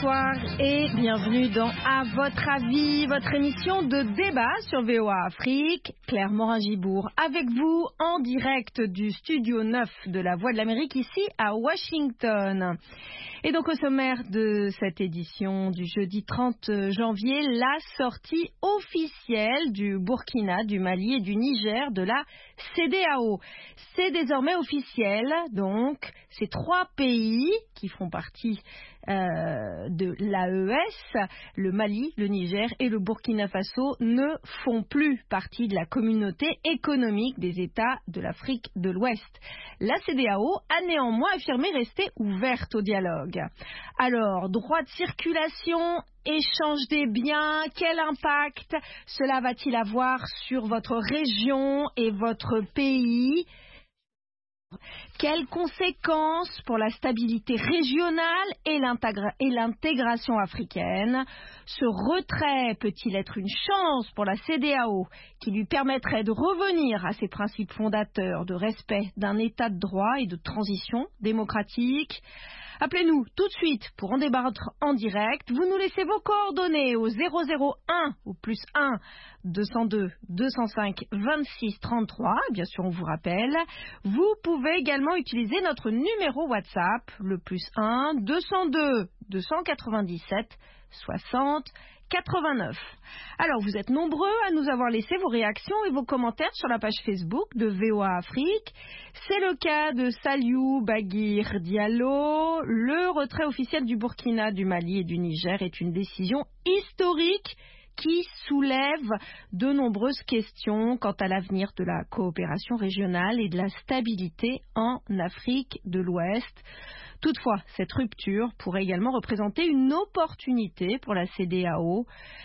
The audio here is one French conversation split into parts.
bonsoir et bienvenue dans À votre avis, votre émission de débat sur VOA Afrique. Claire Morin-Gibourg avec vous en direct du studio 9 de la Voix de l'Amérique ici à Washington. Et donc au sommaire de cette édition du jeudi 30 janvier, la sortie officielle du Burkina, du Mali et du Niger de la CEDEAO. C'est désormais officiel, donc ces trois pays qui font partie de l'AES, le Mali, le Niger et le Burkina Faso ne font plus partie de la communauté économique des États de l'Afrique de l'Ouest. La CEDEAO a néanmoins affirmé rester ouverte au dialogue. Alors, droit de circulation, échange des biens, quel impact cela va-t-il avoir sur votre région et votre pays ? Quelles conséquences pour la stabilité régionale et l'intégration africaine? Ce retrait peut-il être une chance pour la CEDEAO qui lui permettrait de revenir à ses principes fondateurs de respect d'un état de droit et de transition démocratique? Appelez-nous tout de suite pour en débattre en direct. Vous nous laissez vos coordonnées au 001 ou plus 1 202 205 26 33. Bien sûr, on vous rappelle. Vous pouvez également utiliser notre numéro WhatsApp, le plus 1 202 297 60 89. Alors, vous êtes nombreux à nous avoir laissé vos réactions et vos commentaires sur la page Facebook de VOA Afrique. C'est le cas de Saliou Baguir Diallo. Le retrait officiel du Burkina, du Mali et du Niger est une décision historique qui soulève de nombreuses questions quant à l'avenir de la coopération régionale et de la stabilité en Afrique de l'Ouest. Toutefois, cette rupture pourrait également représenter une opportunité pour la CEDEAO.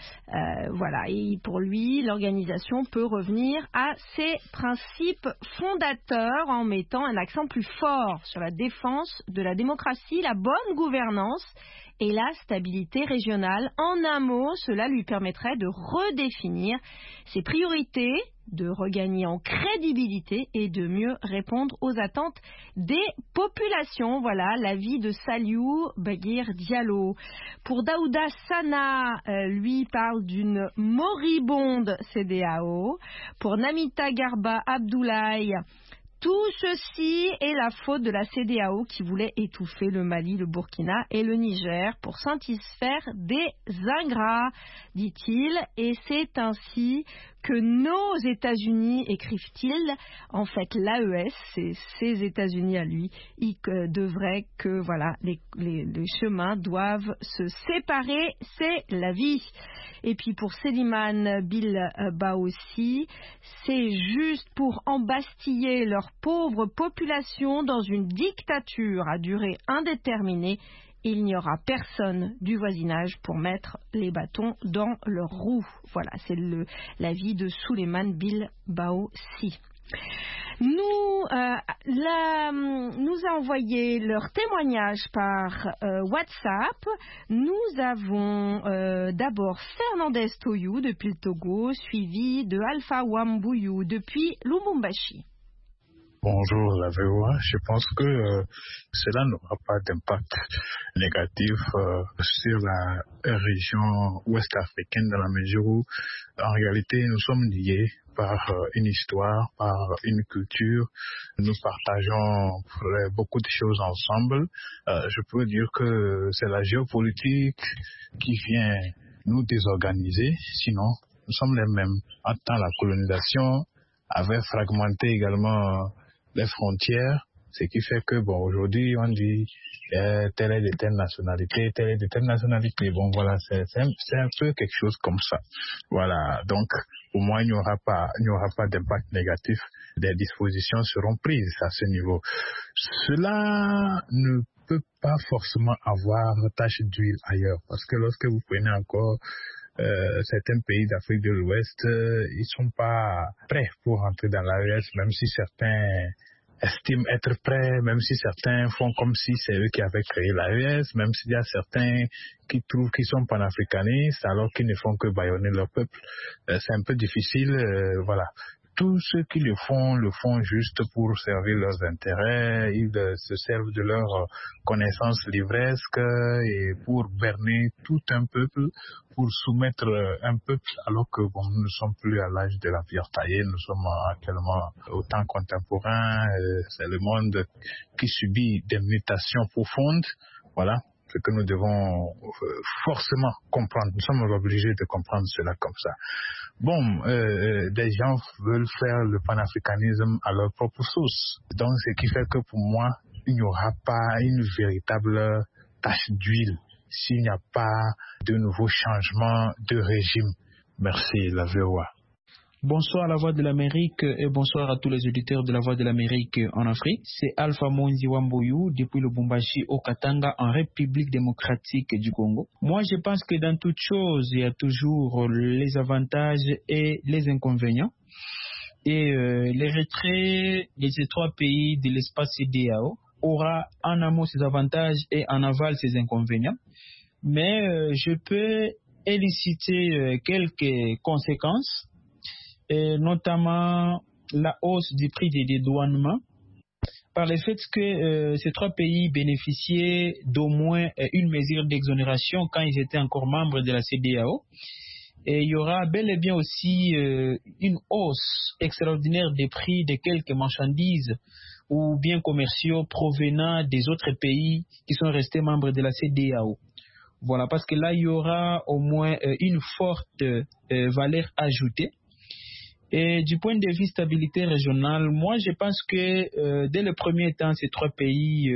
Et pour lui, l'organisation peut revenir à ses principes fondateurs en mettant un accent plus fort sur la défense de la démocratie, la bonne gouvernance et la stabilité régionale. En un mot, cela lui permettrait de redéfinir ses priorités, de regagner en crédibilité et de mieux répondre aux attentes des populations. Voilà l'avis de Saliou Baguir Diallo. Pour Daouda Sana, lui parle d'une moribonde CEDEAO. Pour Namita Garba Abdoulaye, tout ceci est la faute de la CEDEAO qui voulait étouffer le Mali, le Burkina et le Niger pour satisfaire des ingrats, dit-il. Et c'est ainsi que nos États-Unis, écrivent-ils, en fait l'AES, c'est ces États-Unis à lui, les chemins doivent se séparer, c'est la vie. Et puis pour Seliman Bilba aussi, c'est juste pour embastiller leur pauvre population dans une dictature à durée indéterminée. Il n'y aura personne du voisinage pour mettre les bâtons dans leurs roues. Voilà, c'est l'avis de Souleymane Bilbaossi. Nous a envoyé leur témoignage par WhatsApp. Nous avons d'abord Fernandez Toyou depuis le Togo, suivi de Alpha Wambouyou depuis Lubumbashi. Bonjour la VOA, je pense que cela n'aura pas d'impact négatif sur la région ouest africaine dans la mesure où en réalité nous sommes liés par une histoire, par une culture, nous partageons beaucoup de choses ensemble. Je peux dire que c'est la géopolitique qui vient nous désorganiser, sinon nous sommes les mêmes. En temps la colonisation avait fragmenté également les frontières, ce qui fait que aujourd'hui on dit telle est de telle nationalité, telle est de telle nationalité. Bon voilà, c'est un peu quelque chose comme ça. Voilà, donc au moins il n'y aura pas d'impact négatif. Des dispositions seront prises à ce niveau. Cela ne peut pas forcément avoir tache d'huile ailleurs, parce que lorsque vous prenez encore certains pays d'Afrique de l'Ouest, ils sont pas prêts pour rentrer dans l'AES, même si certains estiment être prêts, même si certains font comme si c'est eux qui avaient créé l'AES, même s'il y a certains qui trouvent qu'ils sont panafricanistes alors qu'ils ne font que bâillonner leur peuple. C'est un peu difficile, voilà. tous ceux qui le font juste pour servir leurs intérêts. Ils se servent de leur connaissance livresque et pour berner tout un peuple, pour soumettre un peuple, alors que nous ne sommes plus à l'âge de la pierre taillée, nous sommes actuellement au temps contemporain. C'est le monde qui subit des mutations profondes. Voilà ce que nous devons forcément comprendre. Nous sommes obligés de comprendre cela comme ça. Des gens veulent faire le panafricanisme à leur propre sauce. Donc, ce qui fait que pour moi, il n'y aura pas une véritable tache d'huile s'il n'y a pas de nouveaux changements de régime. Merci, la VOA. Bonsoir à la Voix de l'Amérique et bonsoir à tous les auditeurs de la Voix de l'Amérique en Afrique. C'est Alpha Monzi Wamboyou depuis le Lubumbashi au Katanga en République démocratique du Congo. Moi, je pense que dans toute chose, il y a toujours les avantages et les inconvénients. Et les retraits de ces trois pays de l'espace CEDEAO aura en amont ses avantages et en aval ses inconvénients. Mais je peux éliciter quelques conséquences, et notamment la hausse du prix des dédouanements, par le fait que ces trois pays bénéficiaient d'au moins une mesure d'exonération quand ils étaient encore membres de la CEDEAO. Et il y aura bel et bien aussi une hausse extraordinaire des prix de quelques marchandises ou biens commerciaux provenant des autres pays qui sont restés membres de la CEDEAO. Voilà, parce que là, il y aura au moins une forte valeur ajoutée. Et du point de vue stabilité régionale, moi, je pense que dès le premier temps, ces trois pays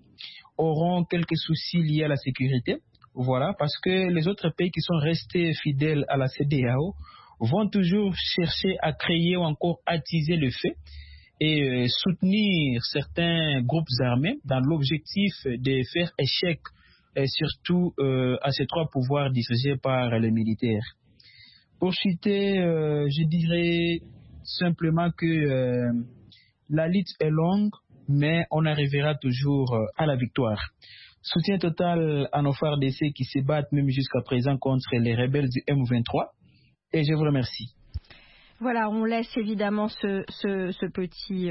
auront quelques soucis liés à la sécurité. Voilà, parce que les autres pays qui sont restés fidèles à la CEDEAO vont toujours chercher à créer ou encore attiser le feu et soutenir certains groupes armés dans l'objectif de faire échec surtout à ces trois pouvoirs dirigés par les militaires. Pour citer, je dirais simplement que la lutte est longue, mais on arrivera toujours à la victoire. Soutien total à nos FARDC qui se battent même jusqu'à présent contre les rebelles du M23. Et je vous remercie. Voilà, on laisse évidemment ce petit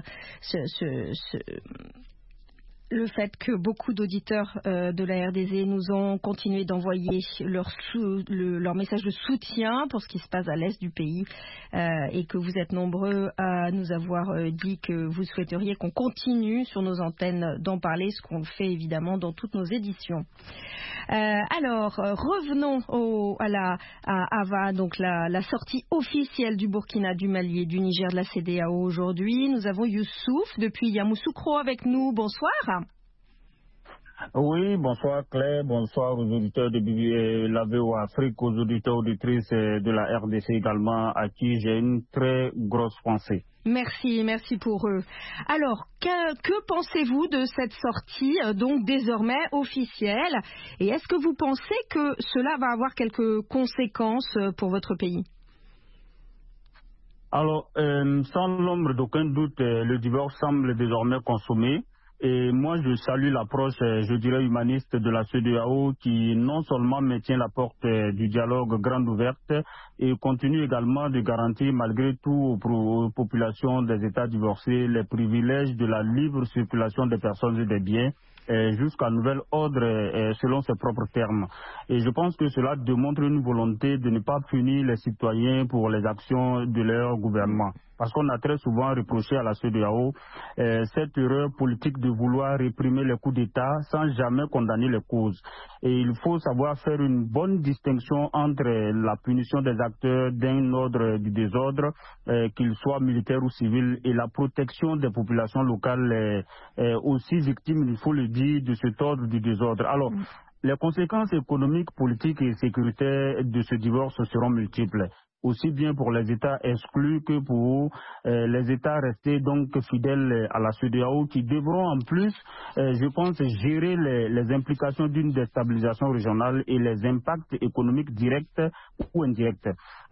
le fait que beaucoup d'auditeurs de la RDZ nous ont continué d'envoyer leur message de soutien pour ce qui se passe à l'est du pays et que vous êtes nombreux à nous avoir dit que vous souhaiteriez qu'on continue sur nos antennes d'en parler, ce qu'on fait évidemment dans toutes nos éditions. Alors, revenons à la sortie officielle du Burkina, du Mali et du Niger de la CEDEAO aujourd'hui. Nous avons Youssouf depuis Yamoussoukro avec nous. Bonsoir. Oui, bonsoir Claire, bonsoir aux auditeurs de la VOA Afrique, aux auditeurs auditrices de la RDC également, à qui j'ai une très grosse pensée. Merci pour eux. Alors, que pensez-vous de cette sortie, donc désormais officielle, et est-ce que vous pensez que cela va avoir quelques conséquences pour votre pays ? Alors, sans l'ombre d'aucun doute, le divorce semble désormais consommé. Et moi, je salue l'approche, je dirais, humaniste de la CEDEAO qui non seulement maintient la porte du dialogue grande ouverte et continue également de garantir malgré tout aux populations des États divorcés les privilèges de la libre circulation des personnes et des biens jusqu'à nouvel ordre selon ses propres termes. Et je pense que cela démontre une volonté de ne pas punir les citoyens pour les actions de leur gouvernement. Parce qu'on a très souvent reproché à la CEDEAO cette erreur politique de vouloir réprimer les coups d'État sans jamais condamner les causes. Et il faut savoir faire une bonne distinction entre la punition des acteurs d'un ordre du désordre, qu'ils soient militaires ou civils, et la protection des populations locales aussi victimes, il faut le dire, de cet ordre du désordre. Alors, les conséquences économiques, politiques et sécuritaires de ce divorce seront multiples, aussi bien pour les États exclus que pour les États restés donc fidèles à la CEDEAO qui devront en plus, je pense, gérer les implications d'une déstabilisation régionale et les impacts économiques directs ou indirects. Alors,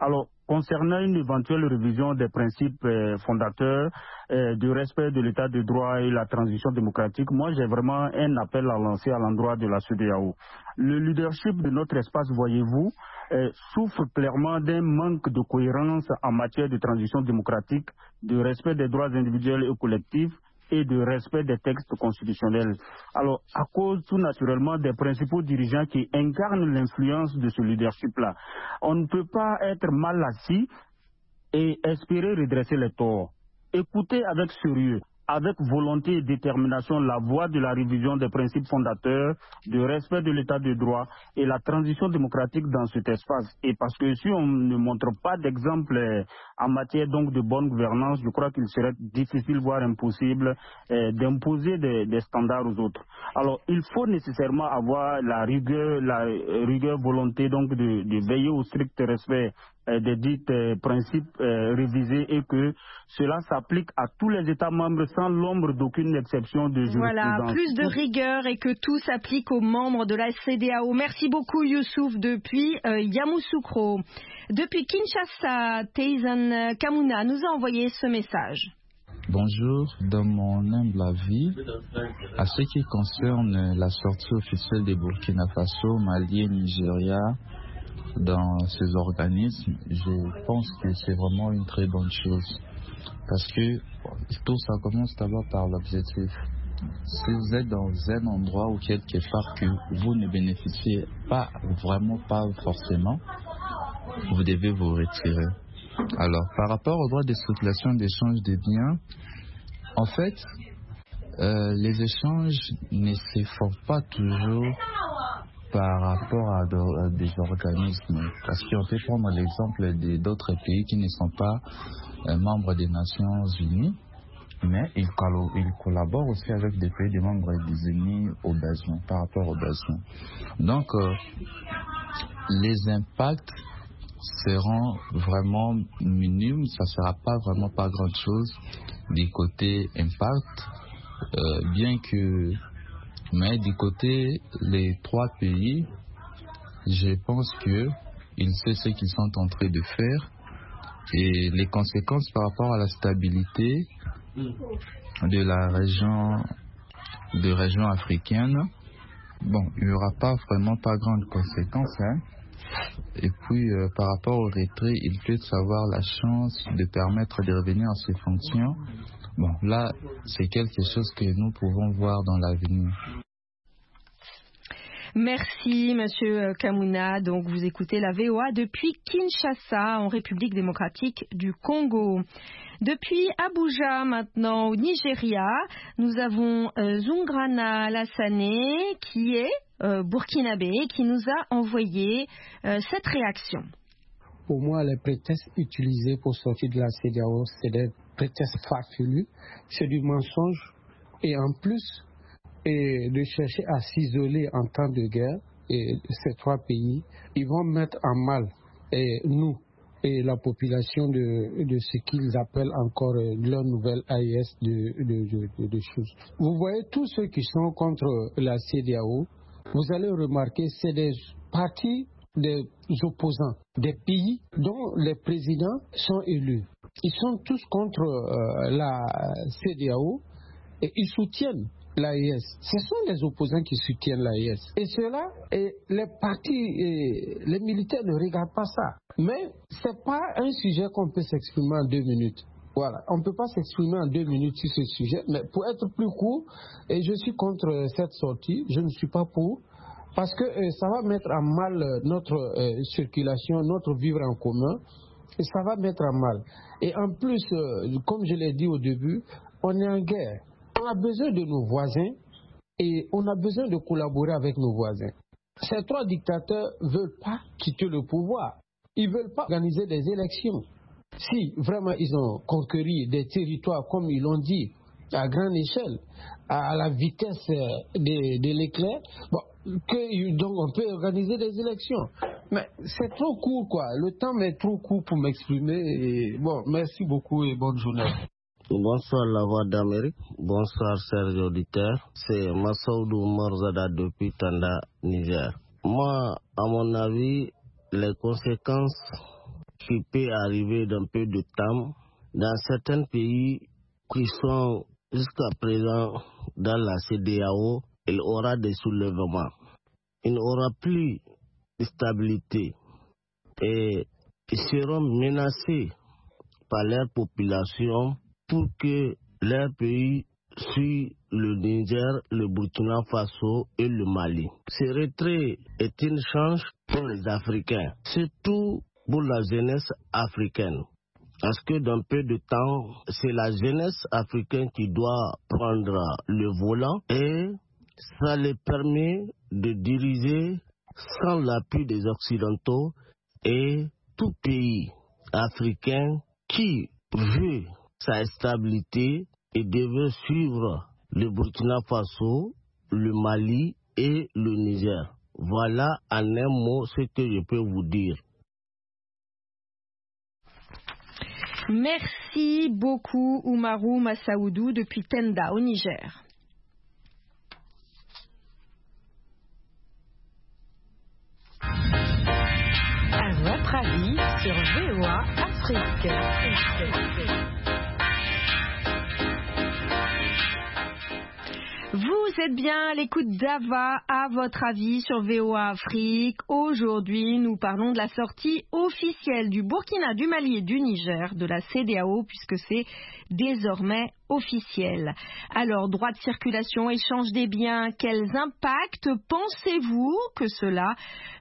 concernant une éventuelle révision des principes fondateurs du respect de l'état de droit et la transition démocratique, moi j'ai vraiment un appel à lancer à l'endroit de la CEDEAO. Le leadership de notre espace, voyez-vous, souffre clairement d'un manque de cohérence en matière de transition démocratique, de respect des droits individuels et collectifs et de respect des textes constitutionnels. Alors, à cause tout naturellement des principaux dirigeants qui incarnent l'influence de ce leadership-là, on ne peut pas être mal assis et espérer redresser les torts. Écoutez avec sérieux, avec volonté et détermination la voie de la révision des principes fondateurs, du respect de l'état de droit et la transition démocratique dans cet espace. Et parce que si on ne montre pas d'exemple en matière donc de bonne gouvernance, je crois qu'il serait difficile, voire impossible, d'imposer des standards aux autres. Alors, il faut nécessairement avoir la rigueur volonté donc de veiller au strict respect des dits principes révisés et que cela s'applique à tous les États membres sans l'ombre d'aucune exception de jurisprudence. Voilà, plus de rigueur et que tout s'applique aux membres de la CEDEAO. Merci beaucoup Youssouf depuis Yamoussoukro. Depuis Kinshasa, Teisan Kamuna nous a envoyé ce message. Bonjour, dans mon humble avis, à ce qui concerne la sortie officielle des Burkina Faso, Mali et Nigeria dans ces organismes, je pense que c'est vraiment une très bonne chose. Parce que tout ça commence d'abord par l'objectif. Si vous êtes dans un endroit ou quelque part que vous ne bénéficiez pas, vraiment pas forcément, vous devez vous retirer. Alors, par rapport au droit de circulation d'échange des biens, en fait, les échanges ne se font pas toujours par rapport à des organismes. Parce qu'on peut prendre l'exemple d'autres pays qui ne sont pas membres des Nations Unies, mais ils collaborent aussi avec des pays des membres des Unis par rapport aux besoins. Donc, les impacts seront vraiment minimes, ça ne sera pas vraiment pas grand chose du côté impact, mais du côté les trois pays, je pense qu'ils savent ce qu'ils sont en train de faire et les conséquences par rapport à la stabilité de la région africaine, bon, il n'y aura pas vraiment pas grandes conséquences, hein. Et puis, par rapport au retrait, il peut avoir la chance de permettre de revenir à ses fonctions. Bon, là, c'est quelque chose que nous pouvons voir dans l'avenir. Merci, Monsieur Kamuna. Donc, vous écoutez la VOA depuis Kinshasa, en République démocratique du Congo. Depuis Abuja, maintenant, au Nigeria, nous avons Zungrana Lassane, qui est burkinabé, qui nous a envoyé cette réaction. Pour moi, les prétextes utilisés pour sortir de la CEDEAO, c'est des prétextes farfelus, c'est du mensonge, et en plus, de chercher à s'isoler en temps de guerre, et ces trois pays, ils vont mettre en mal nous et la population de ce qu'ils appellent encore leur nouvelle AES de choses. Vous voyez, tous ceux qui sont contre la CEDEAO, vous allez remarquer, c'est des partis des opposants, des pays dont les présidents sont élus. Ils sont tous contre la CEDEAO et ils soutiennent l'AES. Ce sont les opposants qui soutiennent l'AES. Et cela, les partis, les militaires ne regardent pas ça. Mais ce n'est pas un sujet qu'on peut s'exprimer en 2 minutes. Voilà, on ne peut pas s'exprimer en 2 minutes sur ce sujet. Mais pour être plus court, et je suis contre cette sortie, je ne suis pas pour, parce que ça va mettre en mal notre circulation, notre vivre en commun, et ça va mettre en mal. Et en plus, comme je l'ai dit au début, on est en guerre. On a besoin de nos voisins et on a besoin de collaborer avec nos voisins. Ces trois dictateurs ne veulent pas quitter le pouvoir. Ils ne veulent pas organiser des élections. Si vraiment ils ont conquéri des territoires, comme ils l'ont dit, à grande échelle, à la vitesse de l'éclair, bon, donc on peut organiser des élections. Mais c'est trop court, quoi. Le temps est trop court pour m'exprimer. Et bon, merci beaucoup et bonne journée. Bonsoir la Voix d'Amérique, bonsoir chers auditeurs, c'est Massaoudou Morzada depuis Tanda, Niger. Moi, à mon avis, les conséquences qui peut arriver d'un peu de temps. Dans certains pays qui sont jusqu'à présent dans la CEDEAO, il y aura des soulèvements. Il n'y aura plus de stabilité et ils seront menacés par leur population pour que leur pays suive le Niger, le Burkina Faso et le Mali. Ce retrait est une chance pour les Africains, surtout pour la jeunesse africaine. Parce que dans peu de temps, c'est la jeunesse africaine qui doit prendre le volant et ça les permet de diriger sans l'appui des Occidentaux et tout pays africain qui veut sa stabilité et devait suivre le Burkina Faso, le Mali et le Niger. Voilà en un mot ce que je peux vous dire. Merci beaucoup Oumarou Massaoudou depuis Tenda au Niger. À votre avis sur VOA Afrique. Vous êtes bien à l'écoute d'Ava, à votre avis sur VOA Afrique. Aujourd'hui, nous parlons de la sortie officielle du Burkina, du Mali et du Niger de la CEDEAO, puisque c'est désormais officiel. Alors, droit de circulation, échange des biens, quels impacts pensez-vous que cela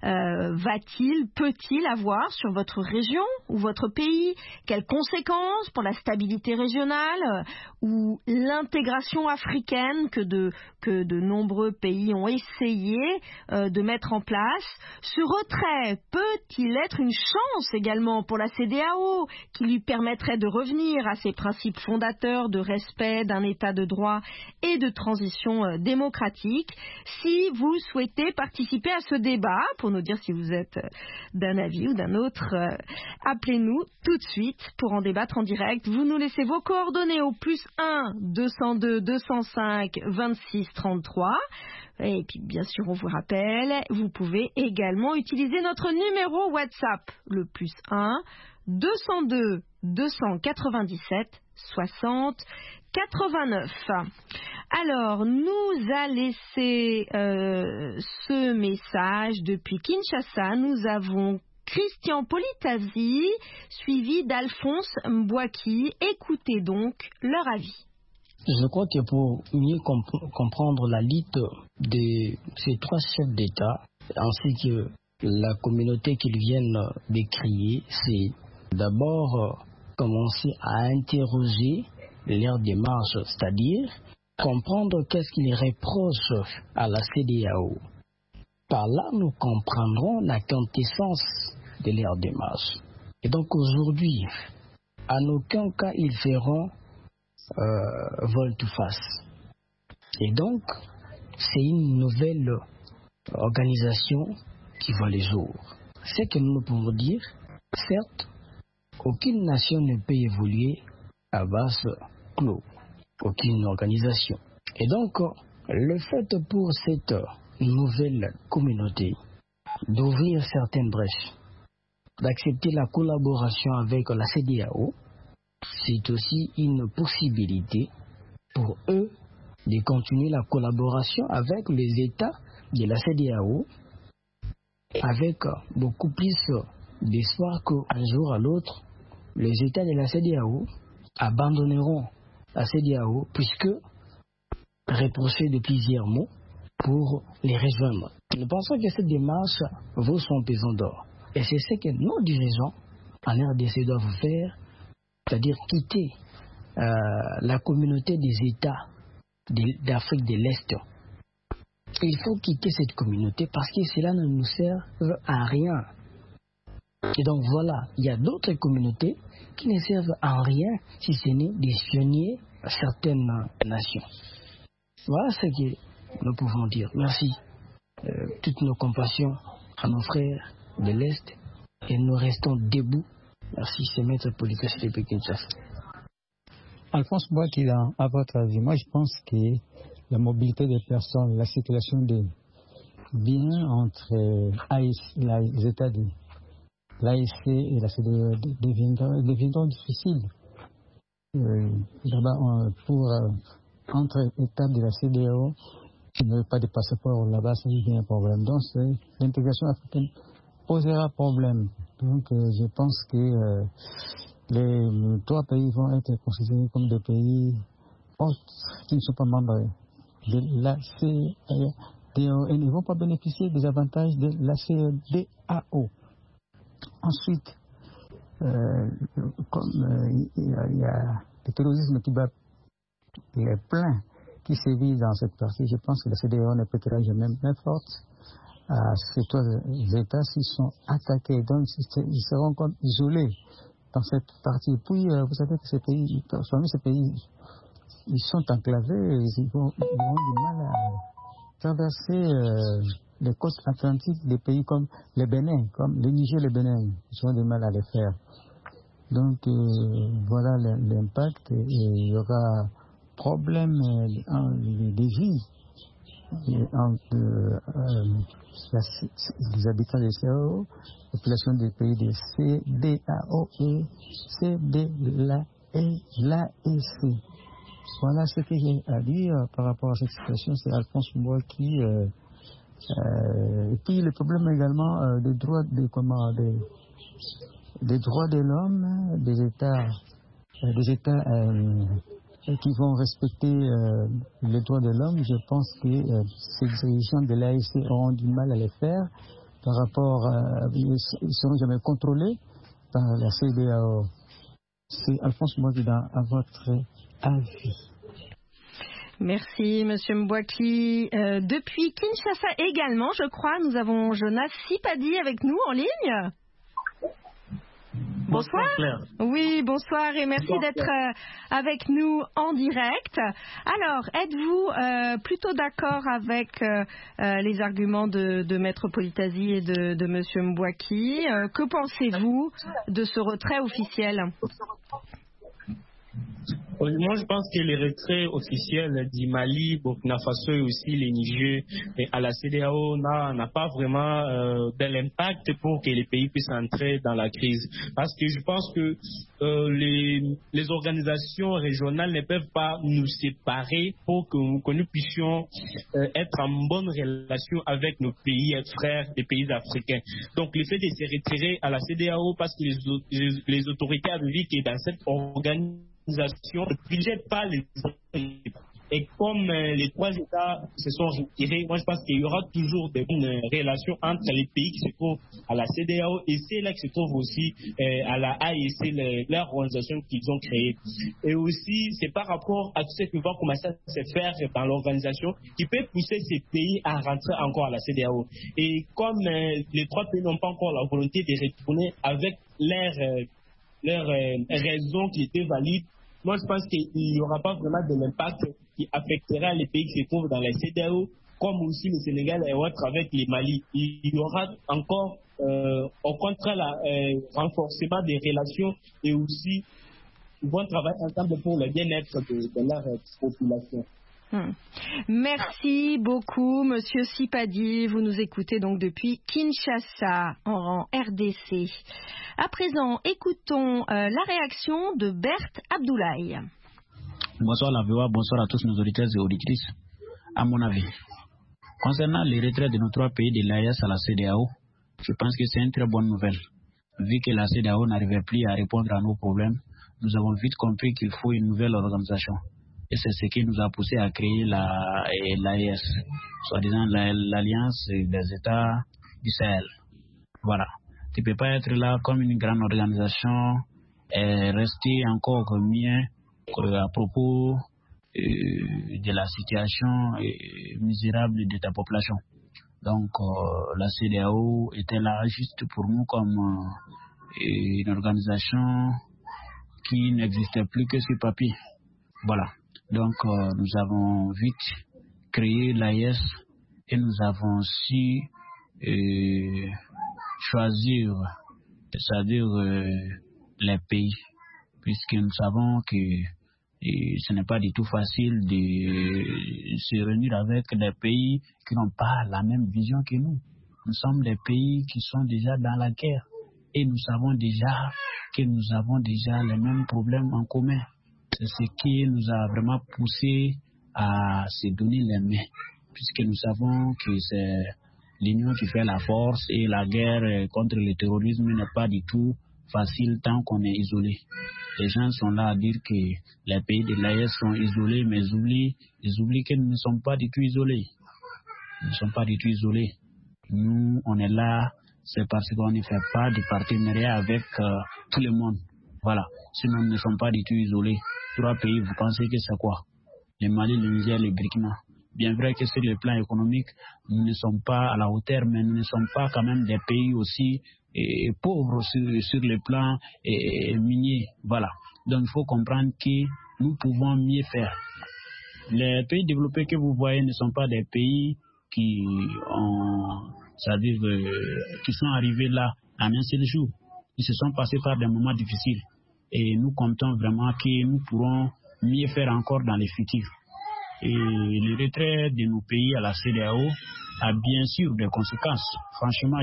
peut-il avoir sur votre région ou votre pays? Quelles conséquences pour la stabilité régionale ou l'intégration africaine que de nombreux pays ont essayé de mettre en place? Ce retrait peut-il être une chance également pour la CEDEAO qui lui permettrait de revenir à ses principes fondateurs de respect d'un état de droit et de transition démocratique? Si vous souhaitez participer à ce débat, pour nous dire si vous êtes d'un avis ou d'un autre, appelez-nous tout de suite pour en débattre en direct. Vous nous laissez vos coordonnées au +1 202 205 26 33. Et puis bien sûr on vous rappelle, vous pouvez également utiliser notre numéro WhatsApp, le +1 202 297 60 89. Alors, nous a laissé ce message depuis Kinshasa. Nous avons Christian Politasi, suivi d'Alphonse Mbouaki. Écoutez donc leur avis. Je crois que pour mieux comprendre la lutte de ces trois chefs d'État, ainsi que la communauté qu'ils viennent décrire, c'est d'abord commencer à interroger leur démarche, c'est-à-dire comprendre qu'est-ce qu'ils reprochent à la CEDEAO. Par là, nous comprendrons la quintessence de leur démarche. Et donc aujourd'hui, en aucun cas, ils feront volte-face. Et donc, c'est une nouvelle organisation qui voit le jour. C'est que nous pouvons dire, certes, aucune nation ne peut évoluer à vase clos, aucune organisation. Et donc, le fait pour cette nouvelle communauté d'ouvrir certaines brèches, d'accepter la collaboration avec la CEDEAO, c'est aussi une possibilité pour eux de continuer la collaboration avec les États de la CEDEAO, avec beaucoup plus d'espoir qu'un jour à l'autre, les États de la CEDEAO abandonneront la CEDEAO puisque reprochés de plusieurs mots pour les rejoindre. Nous pensons que cette démarche vaut son pesant d'or. Et c'est ce que nos dirigeants en RDC doivent faire, c'est-à-dire quitter la communauté des États d'Afrique de l'Est. Il faut quitter cette communauté parce que cela ne nous sert à rien. Et donc voilà, il y a d'autres communautés qui ne servent à rien si ce n'est d'espionner certaines nations. Voilà ce que nous pouvons dire. Merci. Toutes nos compassions à nos frères de l'Est et nous restons debout. Merci, c'est Maître Politasi de Kinshasa. Alphonse Mbouaki, à votre avis, moi je pense que la mobilité des personnes, la circulation des biens entre les États l'AEC et la CEDEAO deviendront difficiles. D'abord, pour entre États de la CEDEAO, qui n'ont pas de passeport là-bas, ça devient un problème. Donc, l'intégration africaine posera problème. Donc, je pense que les 3 pays vont être considérés comme des pays qui ne sont pas membres de la CEDEAO et ne vont pas bénéficier des avantages de la CEDEAO. Ensuite, comme il y a le terrorisme qui bat les pleins qui sévit dans cette partie, je pense que la CEDEAO ne prêtera jamais main forte à ces 3 États s'ils sont attaqués. Donc, ils seront comme isolés dans cette partie. Puis, vous savez que parmi ces pays, ils sont enclavés, ils auront du mal à traverser les côtes atlantiques des pays comme le Bénin, comme le Niger et le Bénin. Ils ont du mal à les faire. Donc, voilà l'impact. Et il y aura problème de vie entre les habitants des CEDEAO, la population des pays des CEDEAO et l'AEC. Voilà ce que j'ai à dire par rapport à cette situation. C'est Alphonse Mbouaki. Et puis le problème également des droits de l'homme, des États qui vont respecter les droits de l'homme. Je pense que ces dirigeants de l'AEC auront du mal à les faire par rapport ils ne seront jamais contrôlés par la CEDEAO. C'est Alphonse Mbouaki à votre avis. Merci, Monsieur Mbouaki. Depuis Kinshasa également, je crois, nous avons Jonas Sipadi avec nous en ligne. Bonsoir. Oui, bonsoir et merci d'être avec nous en direct. Alors, êtes-vous plutôt d'accord avec les arguments de Maître Politazi et de Monsieur Mbouaki? Que pensez-vous de ce retrait officiel? Moi, je pense que les retraits officiels du Mali, Burkina Faso et aussi les Niger à la CEDEAO n'a pas vraiment de l'impact pour que les pays puissent entrer dans la crise. Parce que je pense que les organisations régionales ne peuvent pas nous séparer pour que nous puissions être en bonne relation avec nos pays frères des pays africains. Donc, le fait de se retirer à la CEDEAO parce que les autorités avaient vu que dans cette organisation ne privilégie pas les autres. Et comme les 3 États se sont retirés, moi je pense qu'il y aura toujours des bonnes relations entre les pays qui se trouvent à la CEDEAO et ceux-là qui se trouvent aussi à la AEC, leur organisation qu'ils ont créée. Et aussi, c'est par rapport à tout ce qui va commencer à se faire dans l'organisation qui peut pousser ces pays à rentrer encore à la CEDEAO. Et comme les 3 pays n'ont pas encore la volonté de retourner avec leurs raisons qui étaient valides, moi, je pense qu'il n'y aura pas vraiment de l'impact qui affectera les pays qui se trouvent dans la CEDEAO, comme aussi le Sénégal et autres avec les Mali. Il y aura encore, au contraire, renforcement des relations et aussi ils vont travailler ensemble pour le bien-être de leur population. Merci beaucoup, Monsieur Sipadi. Vous nous écoutez donc depuis Kinshasa, en RDC. À présent, écoutons la réaction de Berthe Abdoulaye. Bonsoir la VOA, bonsoir à tous nos auditeurs et auditrices. À mon avis, concernant les retraits de nos 3 pays de l'AES à la CEDEAO, je pense que c'est une très bonne nouvelle. Vu que la CEDEAO n'arrivait plus à répondre à nos problèmes, nous avons vite compris qu'il faut une nouvelle organisation. Et c'est ce qui nous a poussé à créer l'AES, soi-disant l'Alliance des États du Sahel. Voilà. Tu ne peux pas être là comme une grande organisation et rester encore mieux à propos de la situation misérable de ta population. Donc, la CEDEAO était là juste pour nous comme une organisation qui n'existait plus que sur papier. Voilà. Donc, nous avons vite créé l'AES et nous avons su choisir, c'est-à-dire les pays, puisque nous savons que ce n'est pas du tout facile de se réunir avec des pays qui n'ont pas la même vision que nous. Nous sommes des pays qui sont déjà dans la guerre et nous savons déjà que nous avons déjà les mêmes problèmes en commun. C'est ce qui nous a vraiment poussé à se donner les mains, puisque nous savons que c'est l'union qui fait la force et la guerre contre le terrorisme n'est pas du tout facile tant qu'on est isolé. Les gens sont là à dire que les pays de l'AES sont isolés, mais ils oublient que nous ne sommes pas du tout isolés. Nous ne sommes pas du tout isolés. Nous, on est là, c'est parce qu'on ne fait pas de partenariat avec tout le monde. Voilà. Sinon, nous ne sommes pas du tout isolés. 3 pays, vous pensez que c'est quoi? Le Mali, le Niger, le Burkina. Bien vrai que sur le plan économique, nous ne sommes pas à la hauteur, mais nous ne sommes pas quand même des pays aussi pauvres sur le plan minier. Voilà. Donc il faut comprendre que nous pouvons mieux faire. Les pays développés que vous voyez ne sont pas des pays qui sont arrivés là en un seul jour. Ils se sont passés par des moments difficiles. Et nous comptons vraiment que nous pourrons mieux faire encore dans le futur. Et le retrait de nos pays à la CEDEAO a bien sûr des conséquences. Franchement,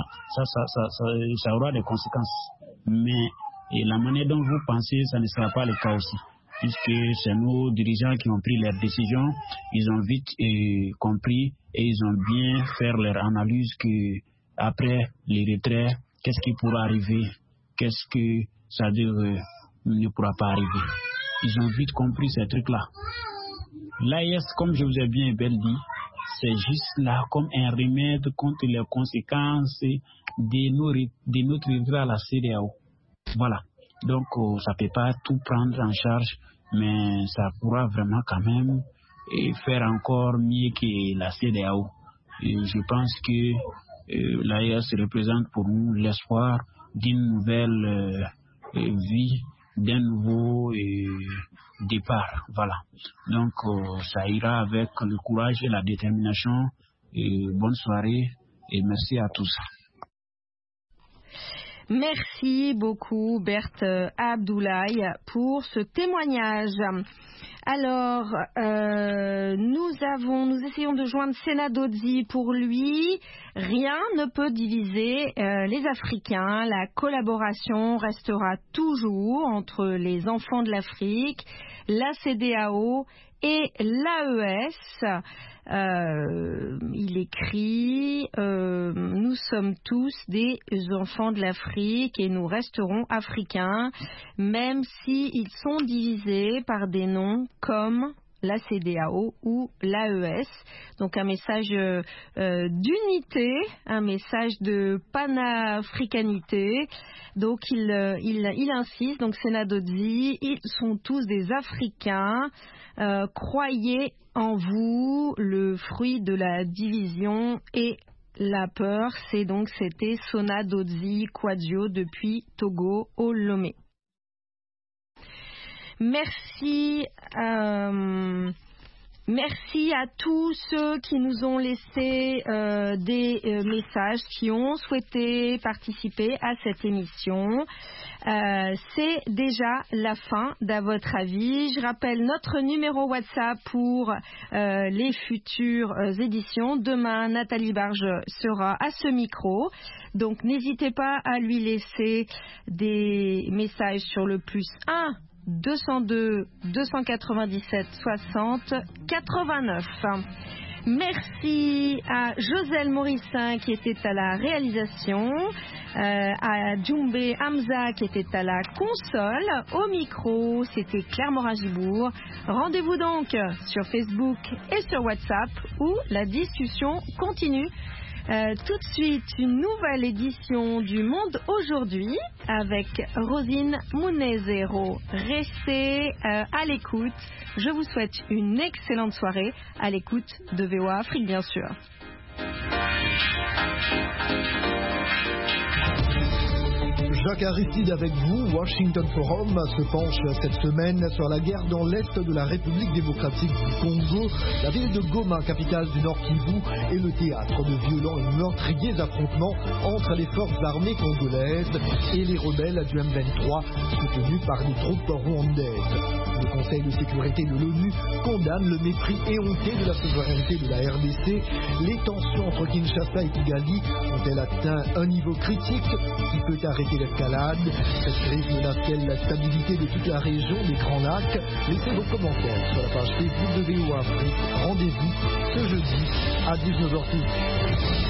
ça aura des conséquences. Mais la manière dont vous pensez, ça ne sera pas le cas aussi. Puisque c'est nos dirigeants qui ont pris leurs décisions, ils ont vite compris et ils ont bien fait leur analyse que après le retrait, qu'est-ce qui pourra arriver, qu'est-ce que ça ne pourra pas arriver. Ils ont vite compris ces trucs-là. L'AES, comme je vous ai bien dit, c'est juste là comme un remède contre les conséquences de notre retrait à la CEDEAO. Voilà. Donc, ça ne peut pas tout prendre en charge, mais ça pourra vraiment quand même faire encore mieux que la CEDEAO. Et je pense que l'AES représente pour nous l'espoir d'une nouvelle vie, d'un nouveau départ. Voilà. Donc, ça ira avec le courage et la détermination. Bonne soirée et merci à tous. Merci beaucoup, Berthe Abdoulaye, pour ce témoignage. Alors, nous essayons de joindre Senadodzi. Pour lui, rien ne peut diviser les Africains. La collaboration restera toujours entre les enfants de l'Afrique, la CEDEAO et l'AES. Il écrit nous sommes tous des enfants de l'Afrique et nous resterons africains, même s'ils sont divisés par des noms comme la CEDEAO ou l'AES. Donc un message d'unité, un message de panafricanité. Donc il insiste, donc Senadodzi, ils sont tous des Africains. Croyez en vous, le fruit de la division et la peur. C'était Senadodzi Kouadio depuis Togo au Lomé. Merci à tous ceux qui nous ont laissé des messages, qui ont souhaité participer à cette émission. C'est déjà la fin d'À votre avis. Je rappelle notre numéro WhatsApp pour les futures éditions. Demain, Nathalie Barge sera à ce micro. Donc n'hésitez pas à lui laisser des messages sur le +1 202 297 60 89. Merci à Joselle Morissin qui était à la réalisation, à Djoumbé Hamza qui était à la console. Au micro, c'était Claire Morin-Gibourg. Rendez-vous donc sur Facebook et sur WhatsApp où la discussion continue. Tout de suite, une nouvelle édition du Monde aujourd'hui avec Rosine Mounezero. Restez à l'écoute. Je vous souhaite une excellente soirée à l'écoute de VOA Afrique, bien sûr. Jacques Aristide avec vous. Washington Forum se penche cette semaine sur la guerre dans l'est de la République démocratique du Congo. La ville de Goma, capitale du Nord Kivu, est le théâtre de violents et meurtriers affrontements entre les forces armées congolaises et les rebelles du M23, soutenus par les troupes rwandaises. Le Conseil de sécurité de l'ONU condamne le mépris éhonté de la souveraineté de la RDC. Les tensions entre Kinshasa et Kigali ont-elles atteint un niveau critique qui peut arrêter l'escalade? Cette crise menace-t-elle la stabilité de toute la région des Grands Lacs? Laissez vos commentaires sur la page Facebook de VOA Afrique. Rendez-vous ce jeudi à 19h30.